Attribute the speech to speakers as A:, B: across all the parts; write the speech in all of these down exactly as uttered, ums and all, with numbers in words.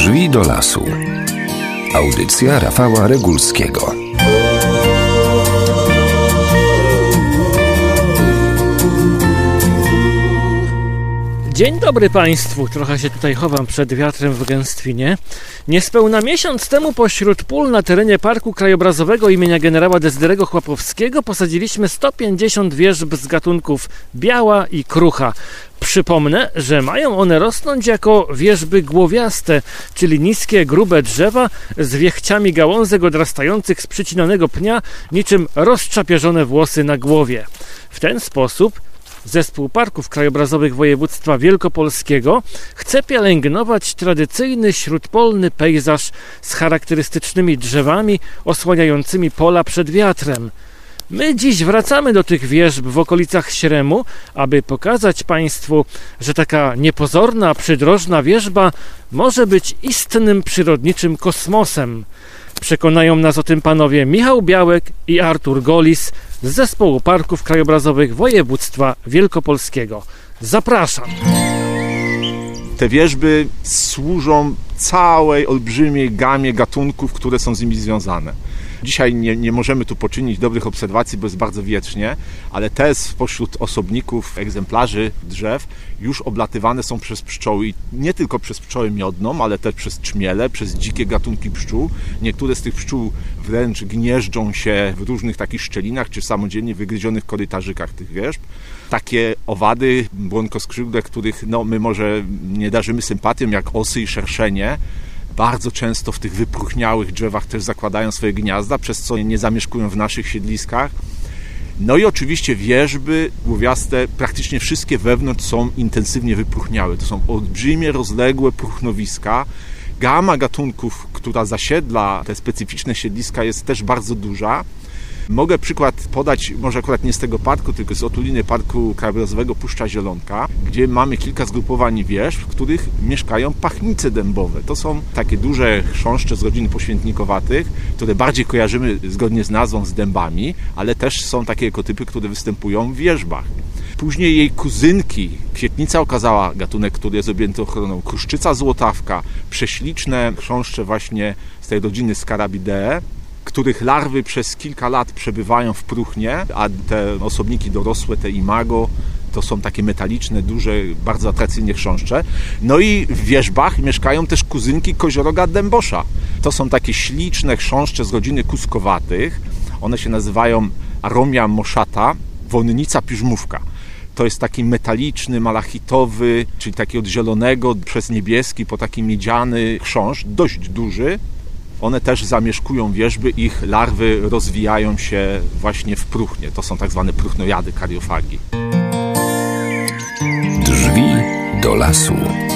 A: Drzwi do lasu. Audycja Rafała Regulskiego.
B: Dzień dobry Państwu. Trochę się tutaj chowam przed wiatrem w Gęstwinie. Niespełna miesiąc temu pośród pól na terenie Parku Krajobrazowego imienia generała Dezyderego Chłapowskiego posadziliśmy sto pięćdziesiąt wierzb z gatunków biała i krucha. Przypomnę, że mają one rosnąć jako wierzby głowiaste, czyli niskie, grube drzewa z wiechciami gałązek odrastających z przycinanego pnia, niczym rozczapieżone włosy na głowie. W ten sposób Zespół Parków Krajobrazowych Województwa Wielkopolskiego chce pielęgnować tradycyjny śródpolny pejzaż z charakterystycznymi drzewami osłaniającymi pola przed wiatrem. My dziś wracamy do tych wierzb w okolicach Śremu, aby pokazać Państwu, że taka niepozorna, przydrożna wierzba może być istnym przyrodniczym kosmosem. Przekonają nas o tym panowie Michał Białek i Artur Golis z Zespołu Parków Krajobrazowych Województwa Wielkopolskiego. Zapraszam!
C: Te wierzby służą całej olbrzymiej gamie gatunków, które są z nimi związane. Dzisiaj nie, nie możemy tu poczynić dobrych obserwacji, bo jest bardzo wietrznie, ale te spośród osobników, egzemplarzy drzew już oblatywane są przez pszczoły. I nie tylko przez pszczołę miodną, ale też przez czmiele, przez dzikie gatunki pszczół. Niektóre z tych pszczół wręcz gnieżdżą się w różnych takich szczelinach, czy samodzielnie wygryzionych korytarzykach tych wierzb. Takie owady błonkoskrzydłe, których no, my może nie darzymy sympatią, jak osy i szerszenie, bardzo często w tych wypróchniałych drzewach też zakładają swoje gniazda, przez co nie zamieszkują w naszych siedliskach. No i oczywiście wierzby głowiaste, praktycznie wszystkie wewnątrz są intensywnie wypróchniałe. To są olbrzymie, rozległe próchnowiska. Gama gatunków, która zasiedla te specyficzne siedliska, jest też bardzo duża. Mogę przykład podać, może akurat nie z tego parku, tylko z otuliny Parku Krajobrazowego Puszcza Zielonka, gdzie mamy kilka zgrupowań wierzb, w których mieszkają pachnice dębowe. To są takie duże chrząszcze z rodziny poświętnikowatych, które bardziej kojarzymy zgodnie z nazwą z dębami, ale też są takie ekotypy, które występują w wierzbach. Później jej kuzynki, kwietnica okazała gatunek, który jest objęty ochroną, kruszczyca złotawka, prześliczne chrząszcze właśnie z tej rodziny Scarabidae, których larwy przez kilka lat przebywają w próchnie, a te osobniki dorosłe, te imago, to są takie metaliczne, duże, bardzo atrakcyjnie chrząszcze. No i w wierzbach mieszkają też kuzynki kozioroga dębosza. To są takie śliczne chrząszcze z rodziny kuskowatych. One się nazywają Aromia moschata, wonnica piżmówka. To jest taki metaliczny, malachitowy, czyli taki od zielonego przez niebieski po taki miedziany chrząszcz, dość duży. One też zamieszkują wierzby, ich larwy rozwijają się właśnie w próchnie. To są tak zwane próchnojady, kariofagi.
A: Drzwi do lasu.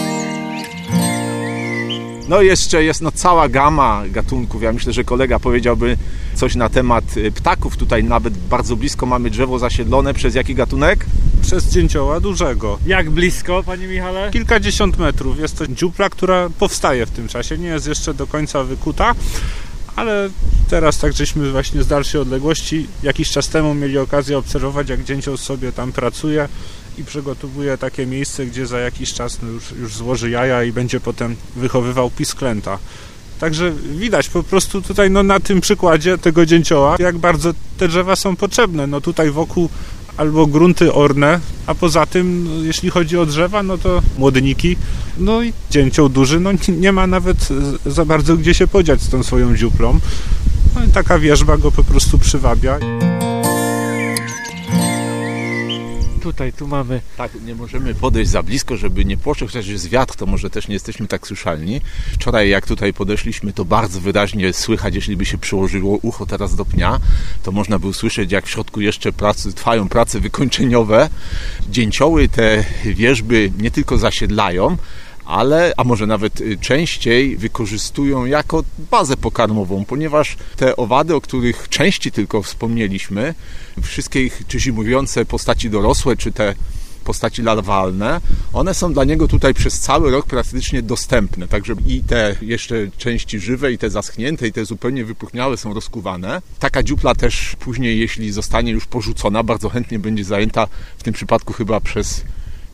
C: No i jeszcze jest no, cała gama gatunków. Ja myślę, że kolega powiedziałby coś na temat ptaków. Tutaj nawet bardzo blisko mamy drzewo zasiedlone. Przez jaki gatunek?
D: Przez dzięcioła dużego.
B: Jak blisko, panie Michale?
D: Kilkadziesiąt metrów. Jest to dziupla, która powstaje w tym czasie. Nie jest jeszcze do końca wykuta, ale teraz tak żeśmy właśnie z dalszej odległości jakiś czas temu mieli okazję obserwować, jak dzięcioł sobie tam pracuje i przygotowuje takie miejsce, gdzie za jakiś czas no już, już złoży jaja i będzie potem wychowywał pisklęta. Także widać po prostu tutaj no, na tym przykładzie tego dzięcioła, jak bardzo te drzewa są potrzebne. No tutaj wokół albo grunty orne, a poza tym, no, jeśli chodzi o drzewa, no to młodniki, no i dzięcioł duży, no nie ma nawet za bardzo gdzie się podziać z tą swoją dziuplą. No i taka wierzba go po prostu przywabia.
B: Tutaj, tu mamy.
C: Tak, nie możemy podejść za blisko, żeby nie poszło, chociaż jest wiatr, to może też nie jesteśmy tak słyszalni. Wczoraj jak tutaj podeszliśmy, to bardzo wyraźnie słychać, jeśli by się przyłożyło ucho teraz do pnia, to można by usłyszeć, jak w środku jeszcze pracy, trwają prace wykończeniowe. Dzięcioły te wierzby nie tylko zasiedlają, ale, a może nawet częściej wykorzystują jako bazę pokarmową, ponieważ te owady, o których części tylko wspomnieliśmy, wszystkie ich, czy zimujące postaci dorosłe, czy te postaci larwalne, one są dla niego tutaj przez cały rok praktycznie dostępne, także i te jeszcze części żywe, i te zaschnięte, i te zupełnie wypróchniałe są rozkuwane. Taka dziupla też później, jeśli zostanie już porzucona, bardzo chętnie będzie zajęta, w tym przypadku chyba przez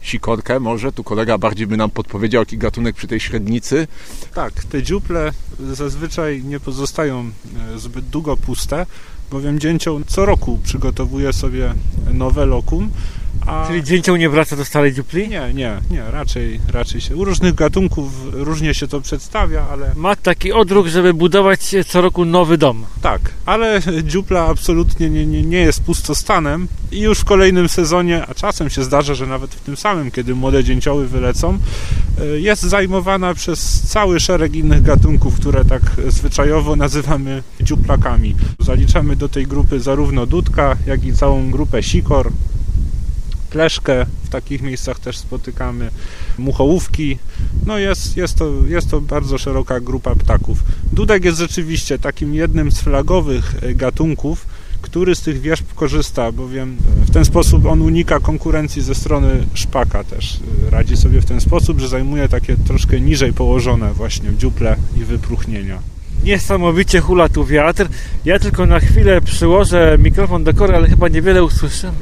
C: sikorkę może? Tu kolega bardziej by nam podpowiedział, jaki gatunek przy tej średnicy.
D: Tak, te dziuple zazwyczaj nie pozostają zbyt długo puste, bowiem dzięcioł co roku przygotowuje sobie nowe lokum. A...
B: Czyli dzięcioł nie wraca do starej dziupli?
D: Nie, nie, nie, raczej, raczej się. U różnych gatunków różnie się to przedstawia, ale...
B: Ma taki odruch, żeby budować co roku nowy dom.
D: Tak, ale dziupla absolutnie nie, nie, nie jest pustostanem i już w kolejnym sezonie, a czasem się zdarza, że nawet w tym samym, kiedy młode dzięcioły wylecą, jest zajmowana przez cały szereg innych gatunków, które tak zwyczajowo nazywamy dziuplakami. Zaliczamy do tej grupy zarówno dudka, jak i całą grupę sikor, kleszkę, w takich miejscach też spotykamy, muchołówki. No jest, jest, to, jest to bardzo szeroka grupa ptaków. Dudek jest rzeczywiście takim jednym z flagowych gatunków, który z tych wierzb korzysta, bowiem w ten sposób on unika konkurencji ze strony szpaka też. Radzi sobie w ten sposób, że zajmuje takie troszkę niżej położone właśnie dziuple i wypróchnienia.
B: Niesamowicie hula tu wiatr. Ja tylko na chwilę przyłożę mikrofon do kory, ale chyba niewiele usłyszymy.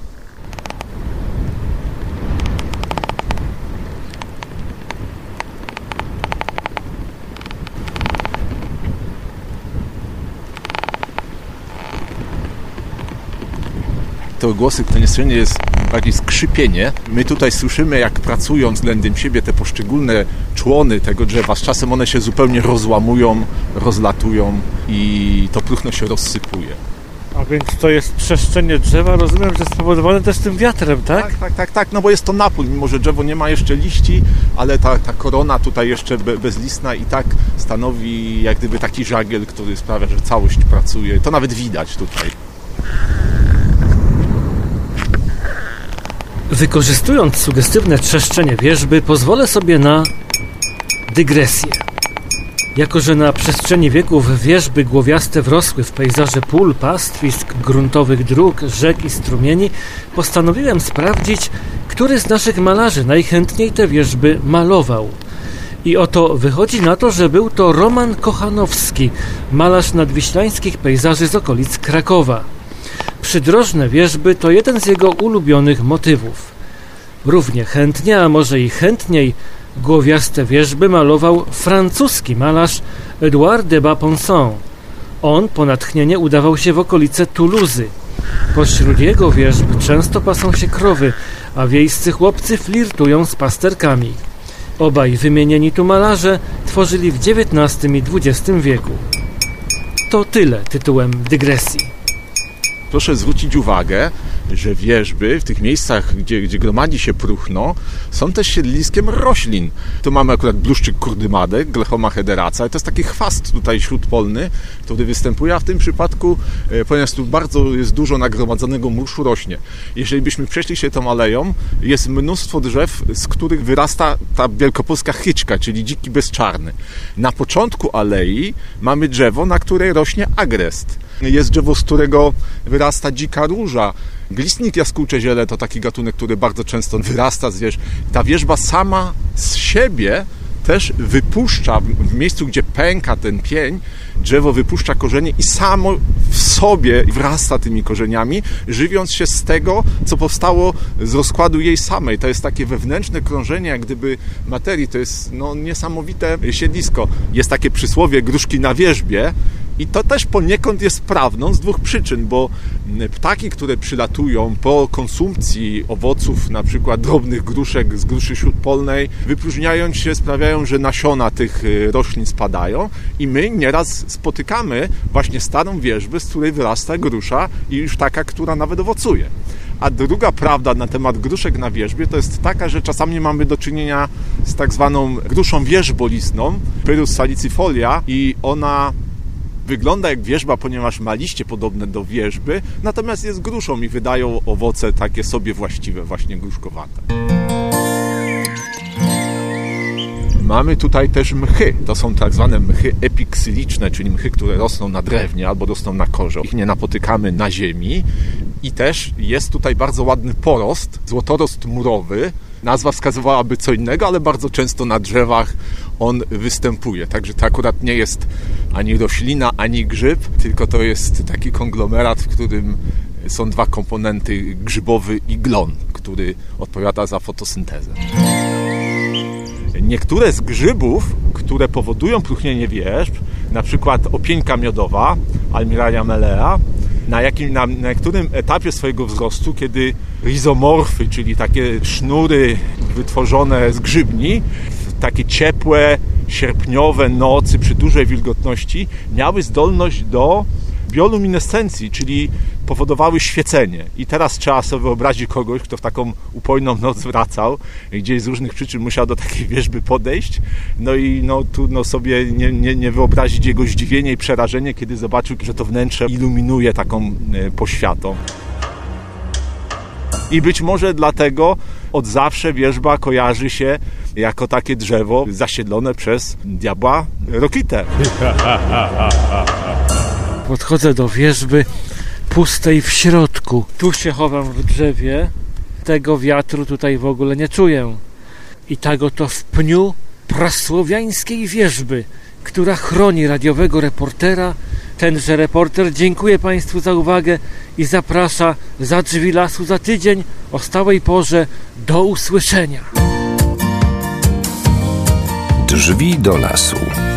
C: To głosy, które nie jest bardziej skrzypienie. My tutaj słyszymy, jak pracują względem siebie te poszczególne człony tego drzewa. Z czasem one się zupełnie rozłamują, rozlatują i to próchno się rozsypuje.
B: A więc to jest trzeszczenie drzewa, rozumiem, że spowodowane też tym wiatrem, tak?
C: Tak, tak, tak, tak, no bo jest to napój, mimo że drzewo nie ma jeszcze liści, ale ta, ta korona tutaj jeszcze be, bezlistna i tak stanowi jak gdyby taki żagiel, który sprawia, że całość pracuje. To nawet widać tutaj.
B: Wykorzystując sugestywne trzeszczenie wierzby, pozwolę sobie na dygresję. Jako że na przestrzeni wieków wierzby głowiaste wrosły w pejzaże pól, pastwisk, gruntowych dróg, rzek i strumieni, postanowiłem sprawdzić, który z naszych malarzy najchętniej te wierzby malował. I oto wychodzi na to, że był to Roman Kochanowski, malarz nadwiślańskich pejzaży z okolic Krakowa. Przydrożne wierzby to jeden z jego ulubionych motywów. Równie chętnie, a może i chętniej, głowiaste wierzby malował francuski malarz Edouard de Bas-Ponson. On po natchnienie udawał się w okolice Toulouse. Pośród jego wierzb często pasą się krowy, a wiejscy chłopcy flirtują z pasterkami. Obaj wymienieni tu malarze tworzyli w dziewiętnastym i dwudziestym wieku. To tyle tytułem dygresji.
C: Proszę zwrócić uwagę, że wierzby w tych miejscach, gdzie, gdzie gromadzi się próchno, są też siedliskiem roślin. Tu mamy akurat bluszczyk kurdymadek, Glechoma hederaca. To jest taki chwast tutaj śródpolny, który występuje, a w tym przypadku, ponieważ tu bardzo jest dużo nagromadzonego murszu, rośnie. Jeżeli byśmy przeszli się tą aleją, jest mnóstwo drzew, z których wyrasta ta wielkopolska chyczka, czyli dziki bezczarny. Na początku alei mamy drzewo, na której rośnie agrest. Jest drzewo, z którego wyrasta dzika róża. Glistnik jaskółcze-ziele to taki gatunek, który bardzo często wyrasta z wierzb. Ta wierzba sama z siebie też wypuszcza, w miejscu, gdzie pęka ten pień, drzewo wypuszcza korzenie i samo w sobie wrasta tymi korzeniami, żywiąc się z tego, co powstało z rozkładu jej samej. To jest takie wewnętrzne krążenie, jak gdyby materii. To jest no, niesamowite siedlisko. Jest takie przysłowie gruszki na wierzbie i to też poniekąd jest prawdą z dwóch przyczyn, bo ptaki, które przylatują po konsumpcji owoców, na przykład drobnych gruszek z gruszy śródpolnej, wypróżniając się, sprawiają, że nasiona tych roślin spadają i my nieraz spotykamy właśnie starą wierzbę, z której wyrasta grusza i już taka, która nawet owocuje. A druga prawda na temat gruszek na wierzbie to jest taka, że czasami mamy do czynienia z tak zwaną gruszą wierzbolistną, Pyrus salicifolia, i ona wygląda jak wierzba, ponieważ ma liście podobne do wierzby, natomiast jest gruszą i wydają owoce takie sobie właściwe, właśnie gruszkowate. Mamy tutaj też mchy. To są tak zwane mchy epiksyliczne, czyli mchy, które rosną na drewnie albo rosną na korze. Ich nie napotykamy na ziemi i też jest tutaj bardzo ładny porost, złotorost murowy. Nazwa wskazywałaby co innego, ale bardzo często na drzewach on występuje. Także to akurat nie jest ani roślina, ani grzyb, tylko to jest taki konglomerat, w którym są dwa komponenty, grzybowy i glon, który odpowiada za fotosyntezę. Niektóre z grzybów, które powodują próchnienie wierzb, na przykład opieńka miodowa, Almiralia melea, na, jakim, na, na którym etapie swojego wzrostu, kiedy rizomorfy, czyli takie sznury wytworzone z grzybni, takie ciepłe, sierpniowe nocy przy dużej wilgotności miały zdolność do bioluminescencji, czyli powodowały świecenie. I teraz trzeba sobie wyobrazić kogoś, kto w taką upojną noc wracał, gdzieś z różnych przyczyn musiał do takiej wierzby podejść. No i no, trudno sobie nie, nie, nie wyobrazić jego zdziwienie i przerażenie, kiedy zobaczył, że to wnętrze iluminuje taką poświatą. I być może dlatego od zawsze wierzba kojarzy się jako takie drzewo zasiedlone przez diabła Rokitę.
B: Podchodzę do wierzby pustej w środku. Tu się chowam w drzewie. Tego wiatru tutaj w ogóle nie czuję. I tak oto w pniu prasłowiańskiej wierzby, która chroni radiowego reportera. Tenże reporter dziękuję Państwu za uwagę i zaprasza za drzwi lasu za tydzień o stałej porze. Do usłyszenia.
A: Drzwi do lasu.